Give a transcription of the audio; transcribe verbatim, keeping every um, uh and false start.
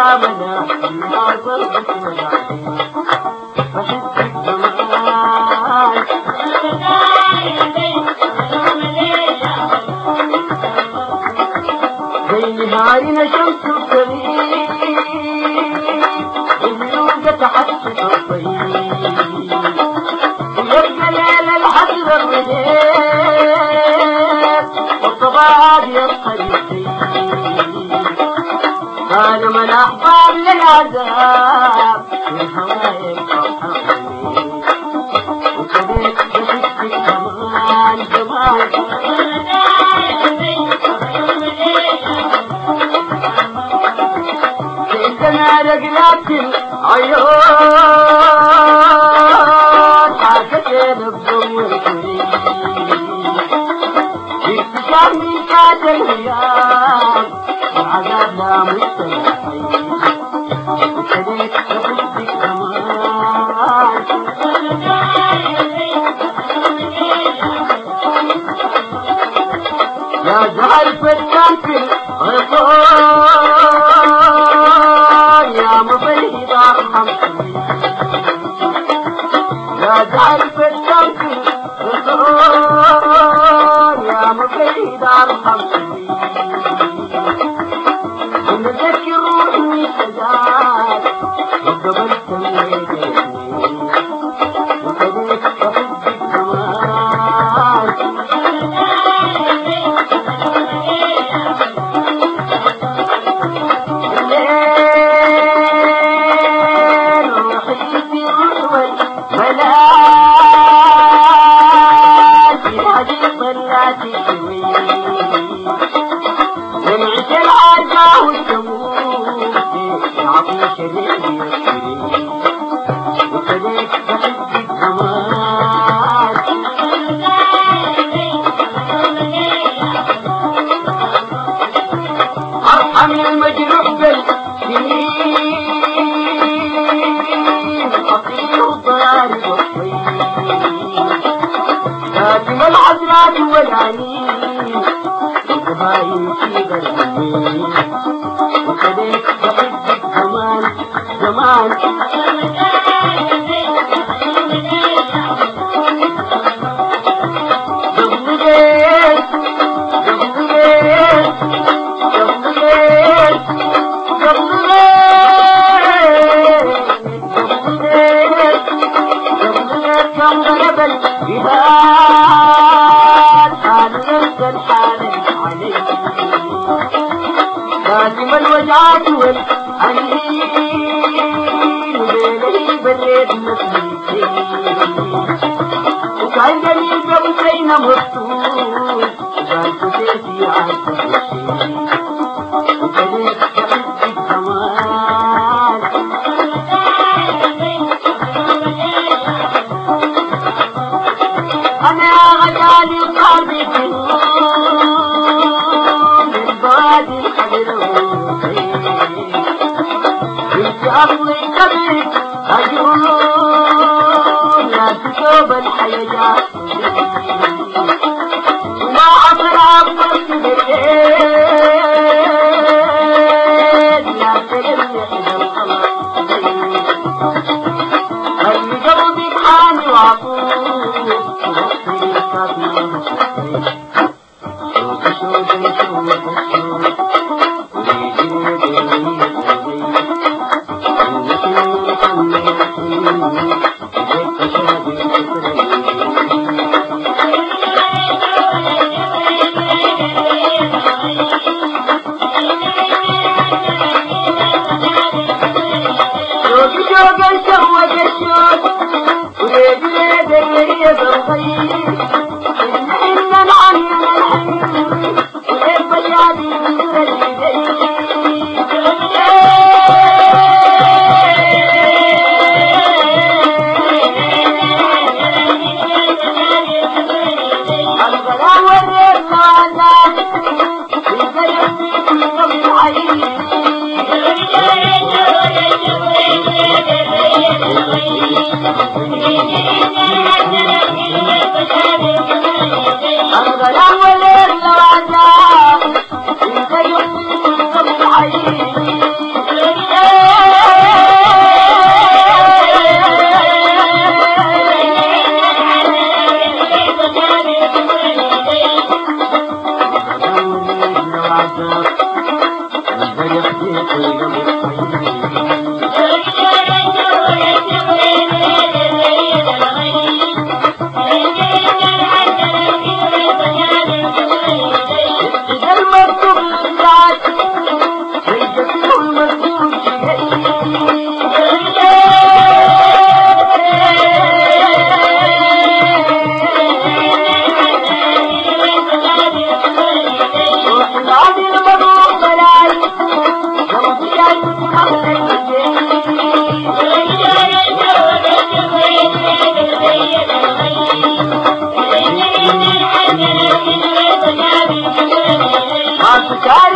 منا يا ضربة مدعي بحب الجمال زي نهارنا شمس الكريم اليوم تحسس الطيب يبقى ليلة الحسر الرجال والصباح يبقى اليقين كان من أحباب للعذاب والهوى يبقى حقيقي وكذلك بحب الجمال جمال عندنا رجلات العيون حاجتين بضوء الكريم اكتشاف من كاد الهيام والعذاب لا مستمعين وكذلك بحب الجمال يا زهر فتان في الغصون يا مبيض ارحمتني يا زهر فتان في الغصون يا مبيض ارحمتني ونذكر روحي سجاد وقبلت ويجيني وكذلك بحب الجمال ونعيش العجا والشموس يعطي شريك يسري وكذلك بحب الجمال ارحم المجروح بالسنين الفقير والضارب والطيب خاتم العذرات والعنين وهاي في بالعين وكذلك بحب الجمال جمال قبل ليل قبل ليل قبل ليل قبل ليل قبل ليل قبل ليل كان غلب الجهاد حال نفس الحال عليه لازم الوجعات والحنين وبيني بريد مسلمتين وكان جميل بوسين مفتوح وقال كتيتي عارفة الشيء وكذلك بحب الجمال أنا غزالي قلبي من بعد الحجر بنت أصلي كبير عيون لا تشوب الحياة وما عبر عبر بالليل لا تلمي إلى القمر خلي قلبك حامي وعطوك وغفري الكافي والمستقيم شوف شوف شوف شوف ويجي وديني الحكاية